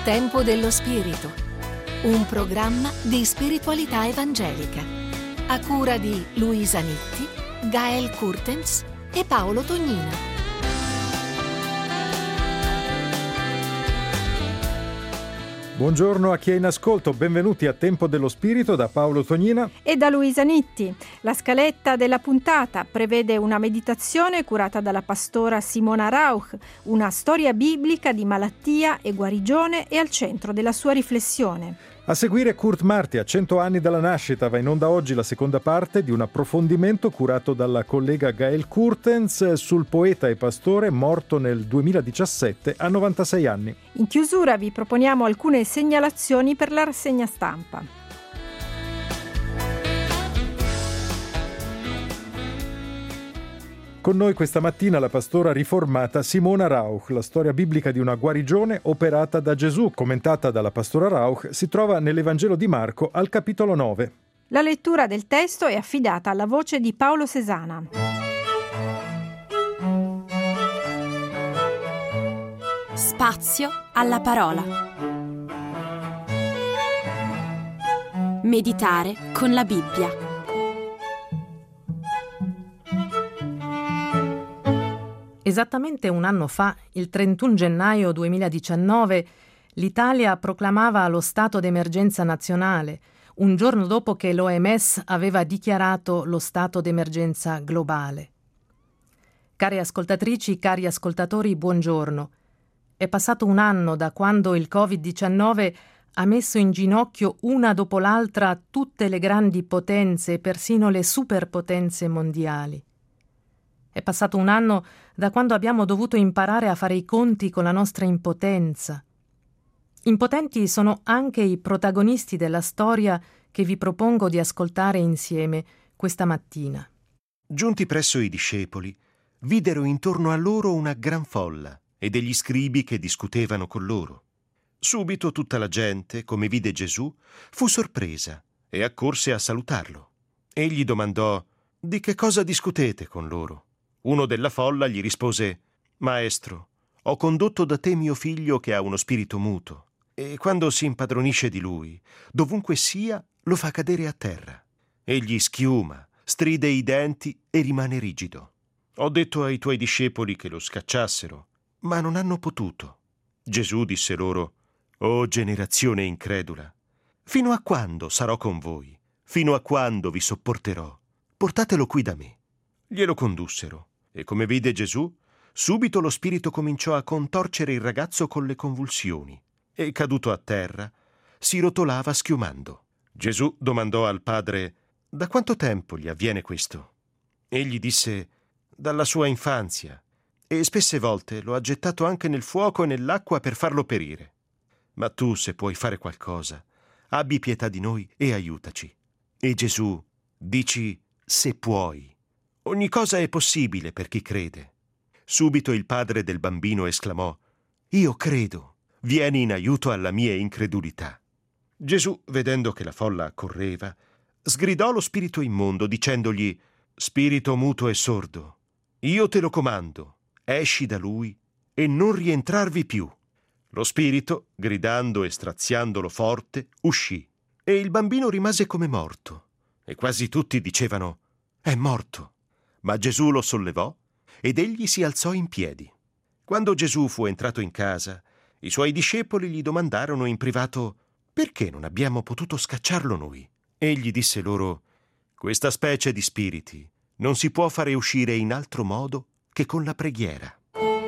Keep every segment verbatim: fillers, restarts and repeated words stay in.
Tempo dello Spirito, un programma di spiritualità evangelica, a cura di Luisa Nitti, Gael Kurtens e Paolo Tognina. Buongiorno a chi è in ascolto, benvenuti a Tempo dello Spirito da Paolo Tognina e da Luisa Nitti. La scaletta della puntata prevede una meditazione curata dalla pastora Simona Rauch, una storia biblica di malattia e guarigione è al centro della sua riflessione. A seguire Kurt Marti, a cento anni dalla nascita, va in onda oggi la seconda parte di un approfondimento curato dalla collega Gael Kurtens sul poeta e pastore morto nel duemiladiciassette a novantasei anni. In chiusura vi proponiamo alcune segnalazioni per la rassegna stampa. Con noi questa mattina la pastora riformata Simona Rauch. La storia biblica di una guarigione operata da Gesù, commentata dalla pastora Rauch, si trova nell'Evangelo di Marco al capitolo nove. La lettura del testo è affidata alla voce di Paolo Sesana. Spazio alla parola. Meditare con la Bibbia. Esattamente un anno fa, il trentuno gennaio duemiladiciannove, l'Italia proclamava lo stato d'emergenza nazionale, un giorno dopo che l'O M S aveva dichiarato lo stato d'emergenza globale. Care ascoltatrici, cari ascoltatori, buongiorno. È passato un anno da quando il covid diciannove ha messo in ginocchio una dopo l'altra tutte le grandi potenze e persino le superpotenze mondiali. È passato un anno da quando abbiamo dovuto imparare a fare i conti con la nostra impotenza. Impotenti sono anche i protagonisti della storia che vi propongo di ascoltare insieme questa mattina. Giunti presso i discepoli, videro intorno a loro una gran folla e degli scribi che discutevano con loro. Subito tutta la gente, come vide Gesù, fu sorpresa e accorse a salutarlo. Egli domandò: «Di che cosa discutete con loro?» Uno della folla gli rispose: «Maestro, ho condotto da te mio figlio che ha uno spirito muto, e quando si impadronisce di lui, dovunque sia, lo fa cadere a terra. Egli schiuma, stride i denti e rimane rigido. Ho detto ai tuoi discepoli che lo scacciassero, ma non hanno potuto». Gesù disse loro: «O generazione incredula, fino a quando sarò con voi? Fino a quando vi sopporterò? Portatelo qui da me». Glielo condussero. E come vide Gesù, subito lo spirito cominciò a contorcere il ragazzo con le convulsioni e, caduto a terra, si rotolava schiumando. Gesù domandò al padre: «Da quanto tempo gli avviene questo?» Egli disse: «Dalla sua infanzia, e spesse volte lo ha gettato anche nel fuoco e nell'acqua per farlo perire. Ma tu, se puoi fare qualcosa, abbi pietà di noi e aiutaci». E Gesù, dici «se puoi». Ogni cosa è possibile per chi crede. Subito il padre del bambino esclamò: «Io credo, vieni in aiuto alla mia incredulità». Gesù, vedendo che la folla accorreva, sgridò lo spirito immondo dicendogli: «Spirito muto e sordo, io te lo comando, esci da lui e non rientrarvi più». Lo spirito, gridando e straziandolo forte, uscì e il bambino rimase come morto. E quasi tutti dicevano: «È morto». Ma Gesù lo sollevò ed egli si alzò in piedi. Quando Gesù fu entrato in casa, i suoi discepoli gli domandarono in privato: «Perché non abbiamo potuto scacciarlo noi?» Egli disse loro: «Questa specie di spiriti non si può fare uscire in altro modo che con la preghiera».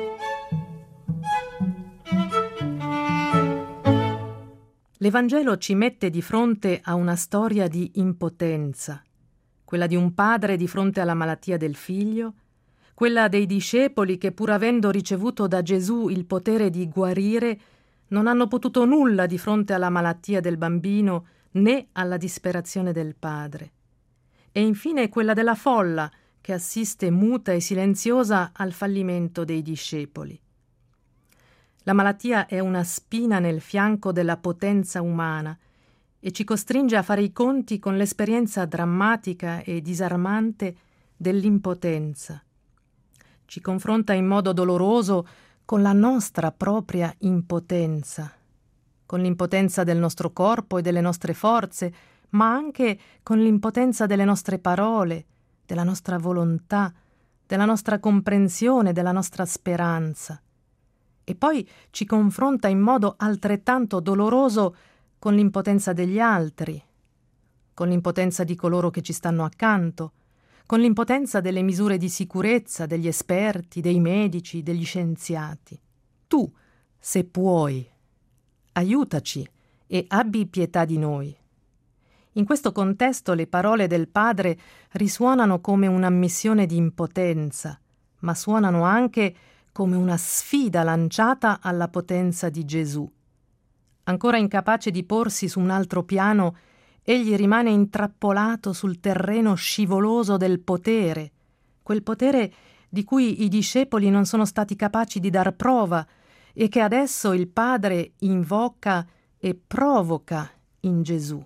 L'Evangelo ci mette di fronte a una storia di impotenza, quella di un padre di fronte alla malattia del figlio, quella dei discepoli che, pur avendo ricevuto da Gesù il potere di guarire, non hanno potuto nulla di fronte alla malattia del bambino né alla disperazione del padre. E infine quella della folla che assiste muta e silenziosa al fallimento dei discepoli. La malattia è una spina nel fianco della potenza umana e ci costringe a fare i conti con l'esperienza drammatica e disarmante dell'impotenza. Ci confronta in modo doloroso con la nostra propria impotenza. con l'impotenza del nostro corpo e delle nostre forze, ma anche con l'impotenza delle nostre parole, della nostra volontà, della nostra comprensione, della nostra speranza. E poi ci confronta in modo altrettanto doloroso con l'impotenza degli altri, con l'impotenza di coloro che ci stanno accanto, con l'impotenza delle misure di sicurezza, degli esperti, dei medici, degli scienziati. Tu, se puoi, aiutaci e abbi pietà di noi. In questo contesto le parole del Padre risuonano come un'ammissione di impotenza, ma suonano anche come una sfida lanciata alla potenza di Gesù. Ancora incapace di porsi su un altro piano, egli rimane intrappolato sul terreno scivoloso del potere, quel potere di cui i discepoli non sono stati capaci di dar prova e che adesso il Padre invoca e provoca in Gesù.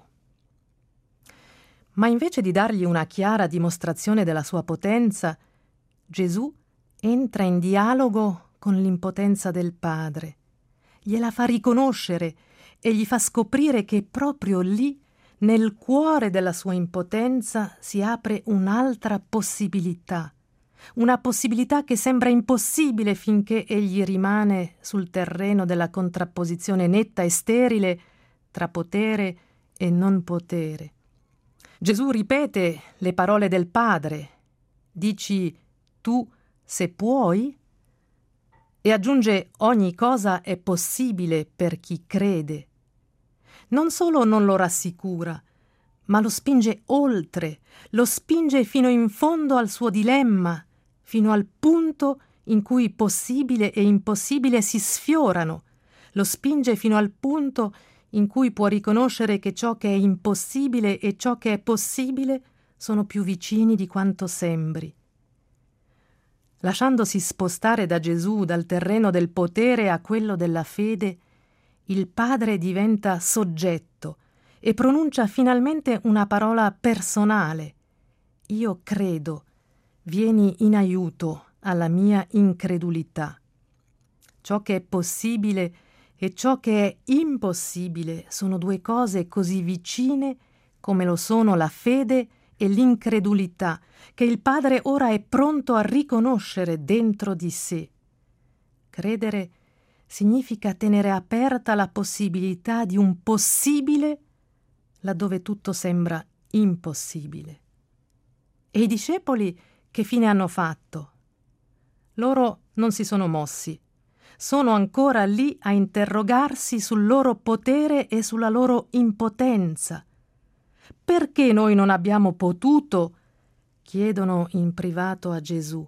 Ma invece di dargli una chiara dimostrazione della sua potenza, Gesù entra in dialogo con l'impotenza del Padre, gliela fa riconoscere e gli fa scoprire che proprio lì, nel cuore della sua impotenza, si apre un'altra possibilità, una possibilità che sembra impossibile finché egli rimane sul terreno della contrapposizione netta e sterile tra potere e non potere. Gesù ripete le parole del Padre: dici tu se puoi? E aggiunge: ogni cosa è possibile per chi crede. Non solo non lo rassicura, ma lo spinge oltre, lo spinge fino in fondo al suo dilemma, fino al punto in cui possibile e impossibile si sfiorano, lo spinge fino al punto in cui può riconoscere che ciò che è impossibile e ciò che è possibile sono più vicini di quanto sembri. Lasciandosi spostare da Gesù dal terreno del potere a quello della fede, il Padre diventa soggetto e pronuncia finalmente una parola personale. Io credo, vieni in aiuto alla mia incredulità. Ciò che è possibile e ciò che è impossibile sono due cose così vicine come lo sono la fede e l'incredulità, che il Padre ora è pronto a riconoscere dentro di sé. Credere significa tenere aperta la possibilità di un possibile laddove tutto sembra impossibile. E i discepoli che fine hanno fatto? Loro non si sono mossi. Sono ancora lì a interrogarsi sul loro potere e sulla loro impotenza. Perché noi non abbiamo potuto? Chiedono in privato a Gesù.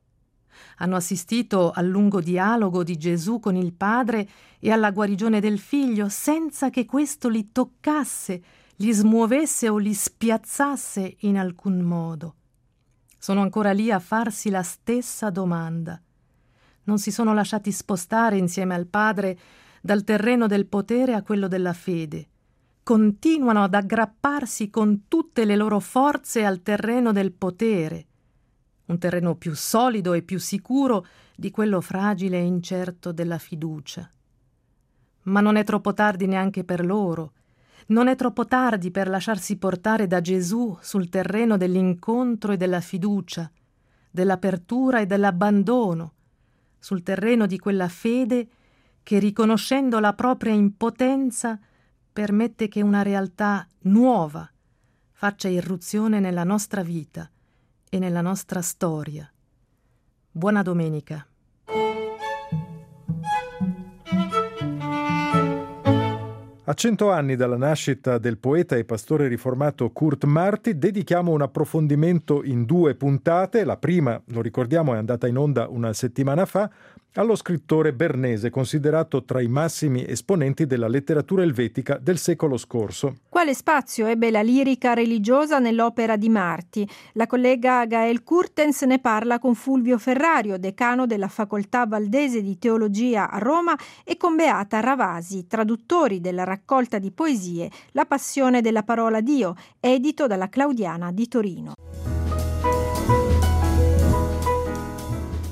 Hanno assistito al lungo dialogo di Gesù con il Padre e alla guarigione del Figlio senza che questo li toccasse, li smuovesse o li spiazzasse in alcun modo. Sono ancora lì a farsi la stessa domanda. Non si sono lasciati spostare insieme al Padre dal terreno del potere a quello della fede. Continuano ad aggrapparsi con tutte le loro forze al terreno del potere, un terreno più solido e più sicuro di quello fragile e incerto della fiducia. Ma non è troppo tardi neanche per loro. Non è troppo tardi per lasciarsi portare da Gesù sul terreno dell'incontro e della fiducia, dell'apertura e dell'abbandono, sul terreno di quella fede che, riconoscendo la propria impotenza, permette che una realtà nuova faccia irruzione nella nostra vita e nella nostra storia. Buona domenica. A cento anni dalla nascita del poeta e pastore riformato Kurt Marti dedichiamo un approfondimento in due puntate. La prima, lo ricordiamo, è andata in onda una settimana fa, allo scrittore bernese, considerato tra i massimi esponenti della letteratura elvetica del secolo scorso. Quale spazio ebbe la lirica religiosa nell'opera di Marti? La collega Gael Kurtens ne parla con Fulvio Ferrario, decano della Facoltà Valdese di Teologia a Roma, e con Beata Ravasi, traduttori della raccolta di poesie La passione della parola Dio, edito dalla Claudiana di Torino.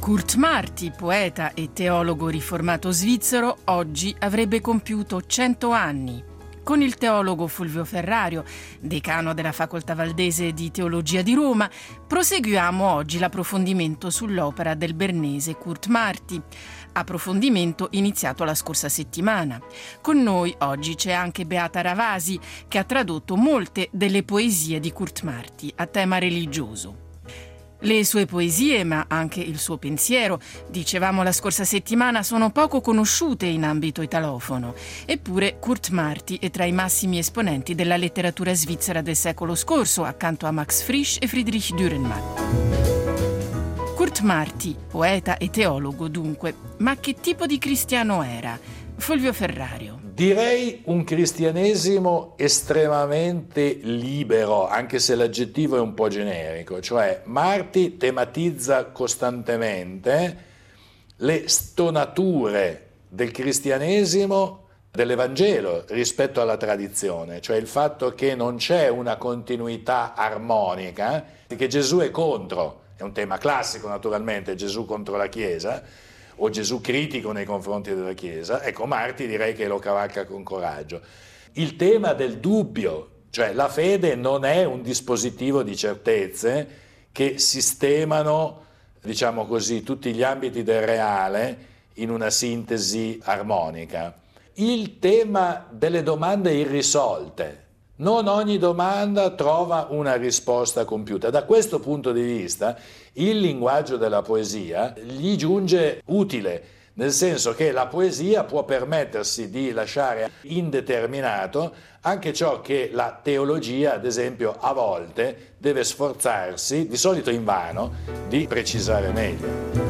Kurt Marti, poeta e teologo riformato svizzero, oggi avrebbe compiuto cento anni. Con il teologo Fulvio Ferrario, decano della Facoltà Valdese di Teologia di Roma, proseguiamo oggi l'approfondimento sull'opera del bernese Kurt Marti, approfondimento iniziato la scorsa settimana. Con noi oggi c'è anche Beata Ravasi, che ha tradotto molte delle poesie di Kurt Marti a tema religioso. Le sue poesie, ma anche il suo pensiero, dicevamo la scorsa settimana, sono poco conosciute in ambito italofono. Eppure Kurt Marti è tra i massimi esponenti della letteratura svizzera del secolo scorso, accanto a Max Frisch e Friedrich Dürrenmatt. Kurt Marti, poeta e teologo dunque, ma che tipo di cristiano era? Fulvio Ferrario. Direi un cristianesimo estremamente libero, anche se l'aggettivo è un po' generico, cioè Marti tematizza costantemente le stonature del cristianesimo, dell'Evangelo rispetto alla tradizione, cioè il fatto che non c'è una continuità armonica, che Gesù è contro, è un tema classico naturalmente, Gesù contro la Chiesa, o Gesù critico nei confronti della Chiesa. Ecco, Marti direi che lo cavalca con coraggio. Il tema del dubbio, cioè la fede non è un dispositivo di certezze che sistemano, diciamo così, tutti gli ambiti del reale in una sintesi armonica. Il tema delle domande irrisolte. Non ogni domanda trova una risposta compiuta. Da questo punto di vista, il linguaggio della poesia gli giunge utile, nel senso che la poesia può permettersi di lasciare indeterminato anche ciò che la teologia, ad esempio, a volte deve sforzarsi, di solito invano, di precisare meglio.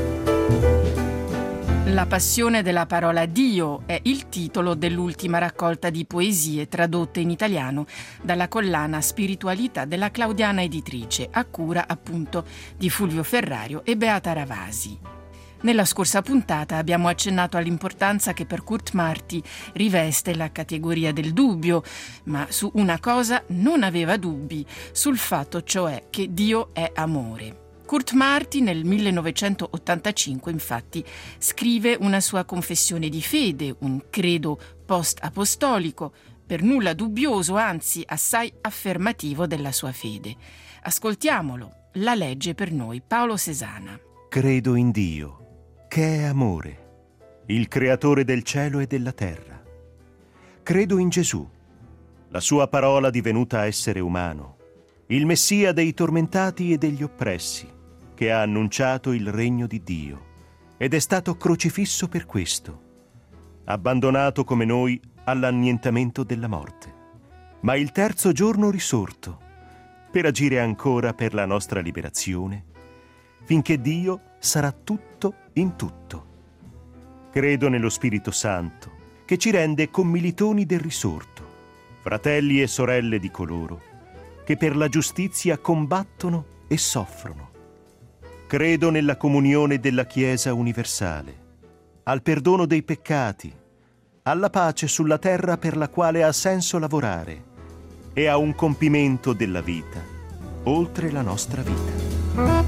La passione della parola Dio è il titolo dell'ultima raccolta di poesie tradotte in italiano dalla collana Spiritualità della Claudiana Editrice, a cura appunto di Fulvio Ferrario e Beata Ravasi. Nella scorsa puntata abbiamo accennato all'importanza che per Kurt Marti riveste la categoria del dubbio, ma su una cosa non aveva dubbi, sul fatto cioè che Dio è amore. Kurt Marti nel millenovecentottantacinque infatti scrive una sua confessione di fede, un credo post-apostolico, per nulla dubbioso, anzi assai affermativo della sua fede. Ascoltiamolo, la legge per noi Paolo Sesana. Credo in Dio, che è amore, il creatore del cielo e della terra. Credo in Gesù, la sua parola divenuta essere umano, il Messia dei tormentati e degli oppressi, che ha annunciato il regno di Dio ed è stato crocifisso per questo, abbandonato come noi all'annientamento della morte, ma il terzo giorno risorto per agire ancora per la nostra liberazione, finché Dio sarà tutto in tutto. Credo nello Spirito Santo, che ci rende commilitoni del risorto, fratelli e sorelle di coloro che per la giustizia combattono e soffrono. Credo nella comunione della Chiesa universale, al perdono dei peccati, alla pace sulla terra per la quale ha senso lavorare e a un compimento della vita oltre la nostra vita.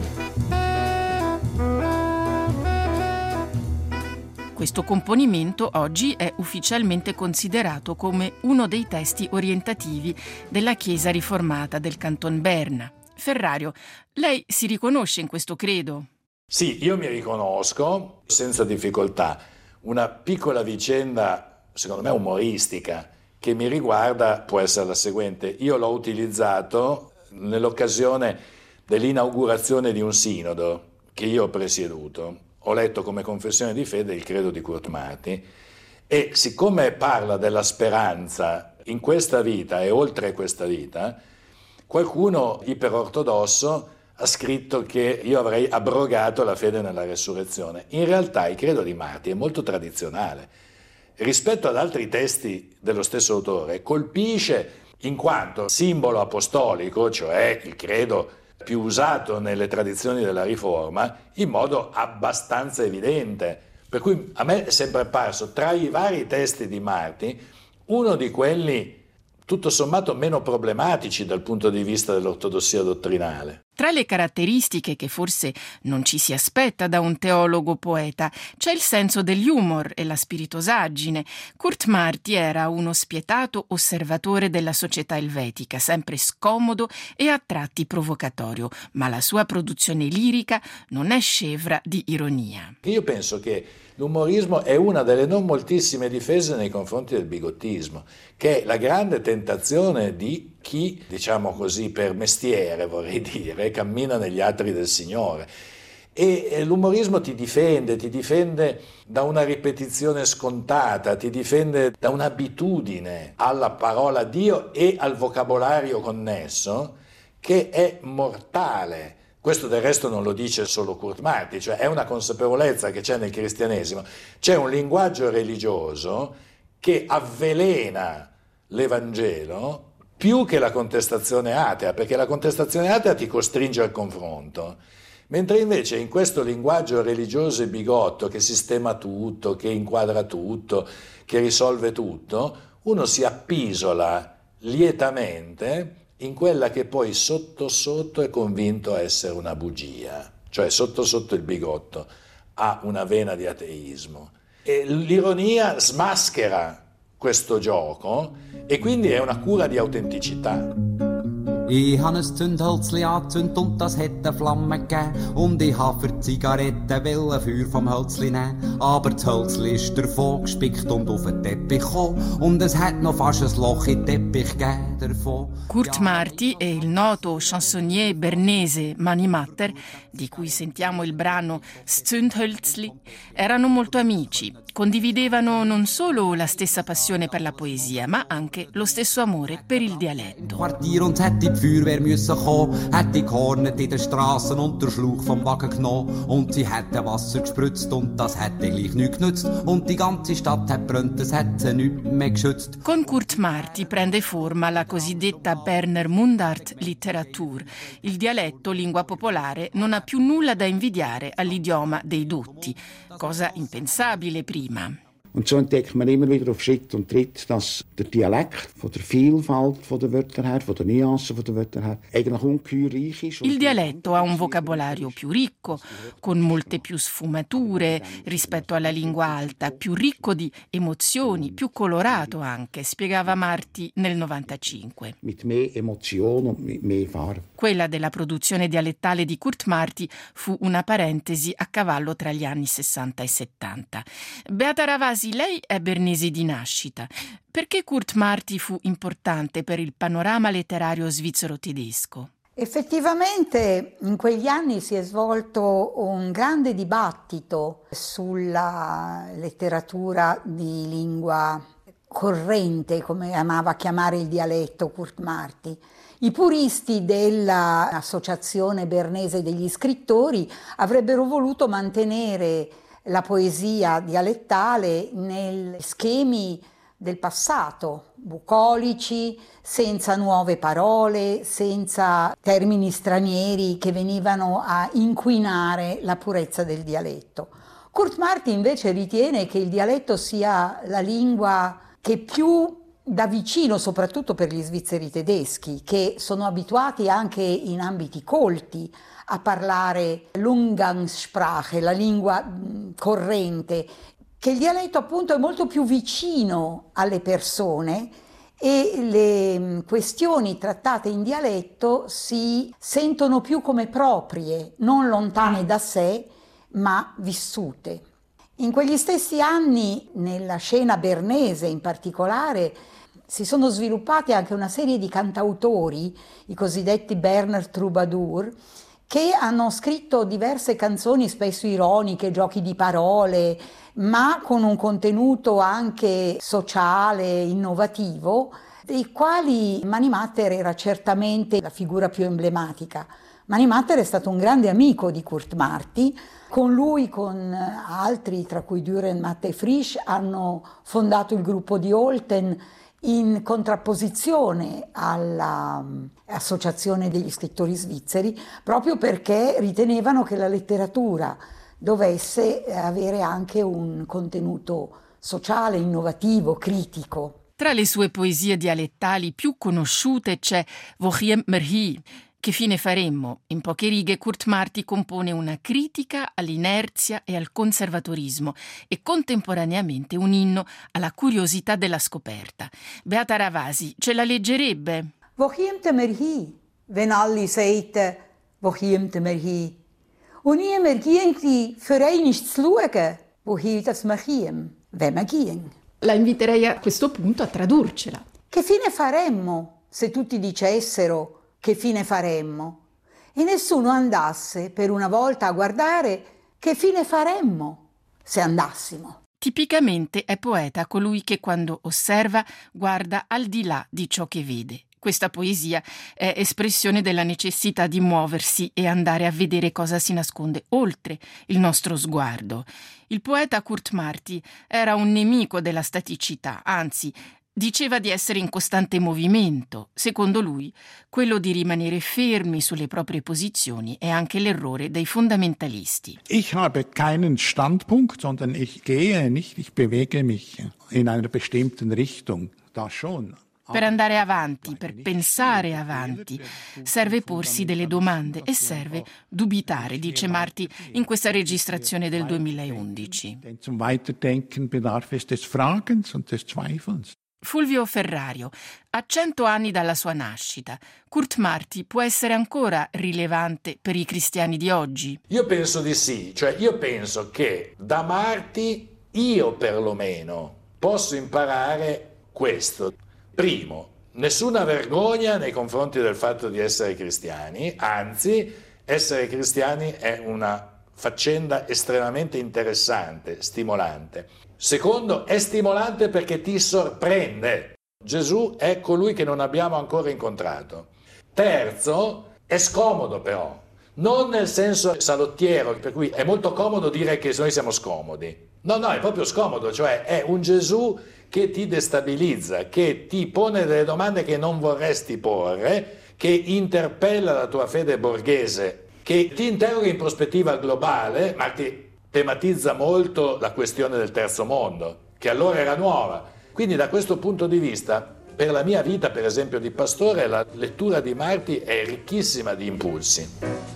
Questo componimento oggi è ufficialmente considerato come uno dei testi orientativi della Chiesa riformata del Canton Berna. Ferrario, lei si riconosce in questo credo? Sì, io mi riconosco senza difficoltà. Una piccola vicenda, secondo me umoristica, che mi riguarda può essere la seguente. Io l'ho utilizzato nell'occasione dell'inaugurazione di un sinodo che io ho presieduto. Ho letto come confessione di fede il credo di Kurt Marti e siccome parla della speranza in questa vita e oltre questa vita, qualcuno iperortodosso ha scritto che io avrei abrogato la fede nella resurrezione. In realtà il credo di Marti è molto tradizionale. Rispetto ad altri testi dello stesso autore, colpisce in quanto simbolo apostolico, cioè il credo più usato nelle tradizioni della Riforma, in modo abbastanza evidente. Per cui a me è sempre apparso, tra i vari testi di Marti, uno di quelli tutto sommato meno problematici dal punto di vista dell'ortodossia dottrinale. Tra le caratteristiche che forse non ci si aspetta da un teologo poeta c'è il senso dell'humor e la spiritosaggine. Kurt Marti era uno spietato osservatore della società elvetica, sempre scomodo e a tratti provocatorio, ma la sua produzione lirica non è scevra di ironia. Io penso che l'umorismo è una delle non moltissime difese nei confronti del bigottismo, che è la grande tentazione di chi, diciamo così, per mestiere, vorrei dire, cammina negli atri del Signore. E l'umorismo ti difende, ti difende da una ripetizione scontata, ti difende da un'abitudine alla parola Dio e al vocabolario connesso che è mortale. Questo del resto non lo dice solo Kurt Marti, cioè è una consapevolezza che c'è nel cristianesimo. C'è un linguaggio religioso che avvelena l'Evangelo più che la contestazione atea, perché la contestazione atea ti costringe al confronto. Mentre invece in questo linguaggio religioso e bigotto che sistema tutto, che inquadra tutto, che risolve tutto, uno si appisola lietamente in quella che poi sotto sotto è convinto essere una bugia, cioè sotto sotto il bigotto ha una vena di ateismo. E l'ironia smaschera questo gioco e quindi è una cura di autenticità. Ich habe ein Zündhölzli angezündet und das hat eine Flamme gegeben. Und ich habe für die Zigaretten wollen Feuer vom Hölzli nehmen. Aber das Hölzli ist davon gespickt und auf den Teppich gekommen. Und es hat noch fast ein Loch in den Teppich gegeben davon. Kurt Marti e il noto chansonnier bernese Mani Matter, di cui sentiamo il brano Zündhölzli, erano molto amici. Condividevano non solo la stessa passione per la poesia, ma anche lo stesso amore per il dialetto. Die Feuerwehr müssen kommen, hat die gehornet in den Strassen und den Schlauch vom Wagen genommen. Und sie hätte Wasser gespritzt und das hätte gleich nichts genützt. Und die ganze Stadt hat brennt, das hat sie nicht mehr geschützt. Con Kurt Marti prende forma la cosiddetta Berner Mundart Literatur. Il dialetto, lingua popolare, non ha più nulla da invidiare all'idioma dei dotti, cosa impensabile prima. Und so entdeckt man immer wieder auf Schritt und Tritt, dass der Dialekt von der Vielfalt von der Wörter her, von der Nuancen von der Wörter her, eigentlich ungeheuer reich ist. Il dialetto ha un vocabolario più ricco, con molte più sfumature rispetto alla lingua alta, più ricco di emozioni, più colorato anche, spiegava Marti nel novantacinque. Mit mehr Emotion und mit mehr Farbe. Quella della produzione dialettale di Kurt Marti fu una parentesi a cavallo tra gli anni sessanta e settanta. Beata Ravasi, lei è bernese di nascita. Perché Kurt Marti fu importante per il panorama letterario svizzero-tedesco? Effettivamente in quegli anni si è svolto un grande dibattito sulla letteratura di lingua corrente, come amava chiamare il dialetto Kurt Marti. I puristi dell'Associazione Bernese degli Scrittori avrebbero voluto mantenere la poesia dialettale nei schemi del passato, bucolici, senza nuove parole, senza termini stranieri che venivano a inquinare la purezza del dialetto. Kurt Marti invece ritiene che il dialetto sia la lingua che più da vicino, soprattutto per gli svizzeri tedeschi, che sono abituati anche in ambiti colti a parlare l'Umgangssprache, la lingua corrente, che il dialetto appunto è molto più vicino alle persone e le questioni trattate in dialetto si sentono più come proprie, non lontane da sé, ma vissute. In quegli stessi anni, nella scena bernese in particolare, si sono sviluppati anche una serie di cantautori, i cosiddetti Berner Troubadour, che hanno scritto diverse canzoni spesso ironiche, giochi di parole, ma con un contenuto anche sociale, innovativo, dei quali Mani Matter era certamente la figura più emblematica. Mani Matter è stato un grande amico di Kurt Marti. Con lui, con altri, tra cui Düren, Matte e Frisch, hanno fondato il gruppo di Olten in contrapposizione all'Associazione degli Scrittori Svizzeri, proprio perché ritenevano che la letteratura dovesse avere anche un contenuto sociale, innovativo, critico. Tra le sue poesie dialettali più conosciute c'è Wo chiemt mer hi, Che fine faremmo? In poche righe Kurt Marti compone una critica all'inerzia e al conservatorismo e contemporaneamente un inno alla curiosità della scoperta. Beata Ravasi ce la leggerebbe. Wo kommt mir hin, wenn alle sagten, wo kommt mir hin? Und niemand ging für einmal zu schauen, wohin das man käme, wenn man ging. La inviterei a questo punto a tradurcela. Che fine faremmo se tutti dicessero che fine faremmo e nessuno andasse per una volta a guardare che fine faremmo se andassimo? Tipicamente è poeta colui che quando osserva guarda al di là di ciò che vede. Questa poesia è espressione della necessità di muoversi e andare a vedere cosa si nasconde oltre il nostro sguardo. Il poeta Kurt Marti era un nemico della staticità, anzi, diceva di essere in costante movimento. Secondo lui, quello di rimanere fermi sulle proprie posizioni è anche l'errore dei fondamentalisti. Ich habe keinen Standpunkt, sondern ich gehe nicht, ich bewege mich in einer bestimmten Richtung. Da schon. Per andare avanti, per pensare avanti, serve porsi delle domande e serve dubitare, dice Marti in questa registrazione del duemilaundici. Zum Weiterdenken bedarf es des Fragens und des Zweifelns. Fulvio Ferrario, a cento anni dalla sua nascita, Kurt Marti può essere ancora rilevante per i cristiani di oggi? Io penso di sì, cioè io penso che da Marti io perlomeno posso imparare questo. Primo, nessuna vergogna nei confronti del fatto di essere cristiani, anzi, essere cristiani è una faccenda estremamente interessante, stimolante. Secondo, è stimolante perché ti sorprende. Gesù è colui che non abbiamo ancora incontrato. Terzo, è scomodo però, non nel senso salottiero, per cui è molto comodo dire che noi siamo scomodi. No, no, è proprio scomodo, cioè è un Gesù che ti destabilizza, che ti pone delle domande che non vorresti porre, che interpella la tua fede borghese, che ti interroga in prospettiva globale, ma che tematizza molto la questione del terzo mondo, che allora era nuova. Quindi da questo punto di vista, per la mia vita, per esempio, di pastore, la lettura di Marti è ricchissima di impulsi.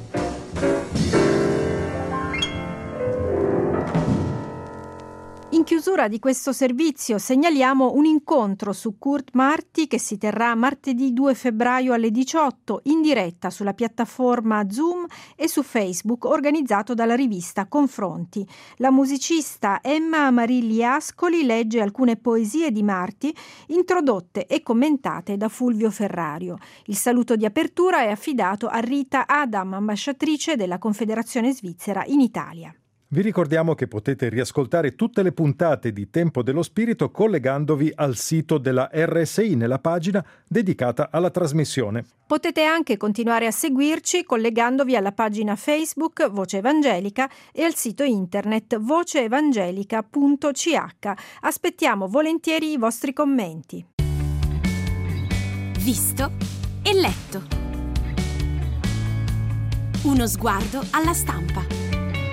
In chiusura di questo servizio segnaliamo un incontro su Kurt Marti che si terrà martedì due febbraio alle diciotto in diretta sulla piattaforma Zoom e su Facebook, organizzato dalla rivista Confronti. La musicista Emma Amarilli Ascoli legge alcune poesie di Marti introdotte e commentate da Fulvio Ferrario. Il saluto di apertura è affidato a Rita Adam, ambasciatrice della Confederazione Svizzera in Italia. Vi ricordiamo che potete riascoltare tutte le puntate di Tempo dello Spirito collegandovi al sito della R S I nella pagina dedicata alla trasmissione. Potete anche continuare a seguirci collegandovi alla pagina Facebook Voce Evangelica e al sito internet voce evangelica punto c h. Aspettiamo volentieri i vostri commenti. Visto e letto. Uno sguardo alla stampa.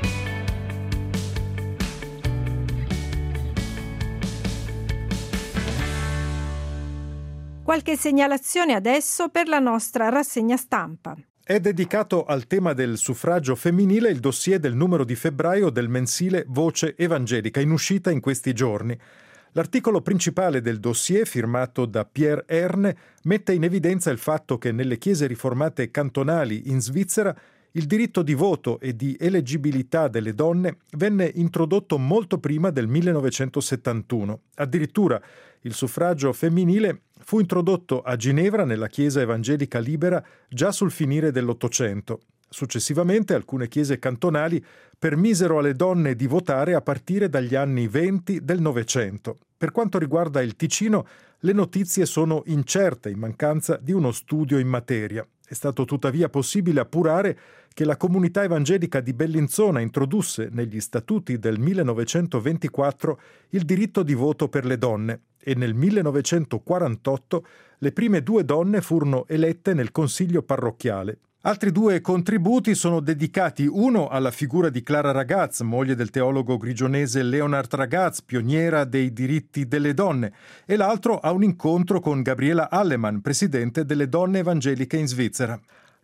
Qualche segnalazione adesso per la nostra rassegna stampa. È dedicato al tema del suffragio femminile il dossier del numero di febbraio del mensile Voce Evangelica, in uscita in questi giorni. L'articolo principale del dossier, firmato da Pierre Erne, mette in evidenza il fatto che nelle chiese riformate cantonali in Svizzera il diritto di voto e di eleggibilità delle donne venne introdotto molto prima del millenovecentosettantuno. Addirittura il suffragio femminile fu introdotto a Ginevra nella Chiesa Evangelica Libera già sul finire dell'Ottocento. Successivamente alcune chiese cantonali permisero alle donne di votare a partire dagli anni venti del Novecento. Per quanto riguarda il Ticino, le notizie sono incerte in mancanza di uno studio in materia. È stato tuttavia possibile appurare che la comunità evangelica di Bellinzona introdusse negli statuti del millenovecentoventiquattro il diritto di voto per le donne e nel millenovecentoquarantotto le prime due donne furono elette nel consiglio parrocchiale. Altri due contributi sono dedicati uno alla figura di Clara Ragaz, moglie del teologo grigionese Leonard Ragaz, pioniera dei diritti delle donne, e l'altro a un incontro con Gabriela Allemann, presidente delle donne evangeliche in Svizzera.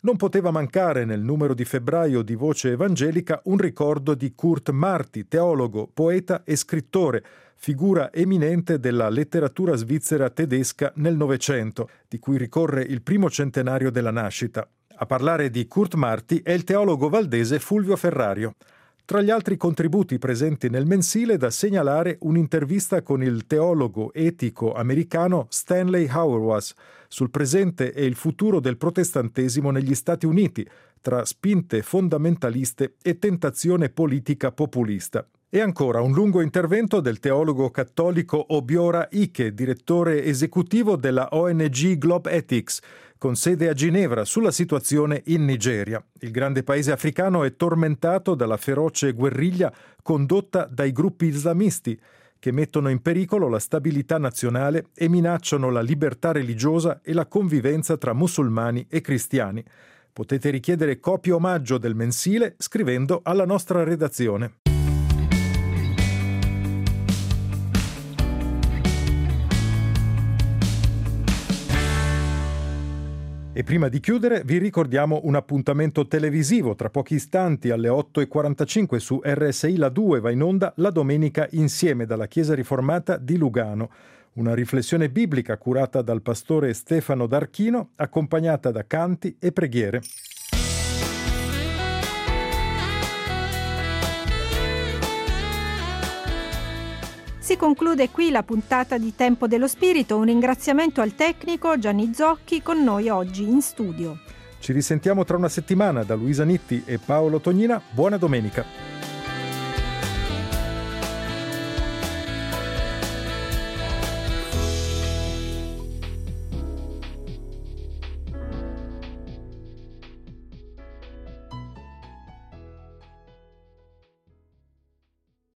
Non poteva mancare nel numero di febbraio di Voce Evangelica un ricordo di Kurt Marti, teologo, poeta e scrittore, figura eminente della letteratura svizzera tedesca nel Novecento, di cui ricorre il primo centenario della nascita. A parlare di Kurt Marti è il teologo valdese Fulvio Ferrario. Tra gli altri contributi presenti nel mensile da segnalare un'intervista con il teologo etico americano Stanley Hauerwas sul presente e il futuro del protestantesimo negli Stati Uniti, tra spinte fondamentaliste e tentazione politica populista. E ancora un lungo intervento del teologo cattolico Obiora Ike, direttore esecutivo della O N G Globe Ethics, con sede a Ginevra, sulla situazione in Nigeria. Il grande paese africano è tormentato dalla feroce guerriglia condotta dai gruppi islamisti, che mettono in pericolo la stabilità nazionale e minacciano la libertà religiosa e la convivenza tra musulmani e cristiani. Potete richiedere copia omaggio del mensile scrivendo alla nostra redazione. E prima di chiudere vi ricordiamo un appuntamento televisivo. Tra pochi istanti alle otto e quarantacinque su R S I La due va in onda La Domenica Insieme dalla Chiesa Riformata di Lugano. Una riflessione biblica curata dal pastore Stefano D'Archino, accompagnata da canti e preghiere. Si conclude qui la puntata di Tempo dello Spirito. Un ringraziamento al tecnico Gianni Zocchi, con noi oggi in studio. Ci risentiamo tra una settimana da Luisa Nitti e Paolo Tognina. Buona domenica.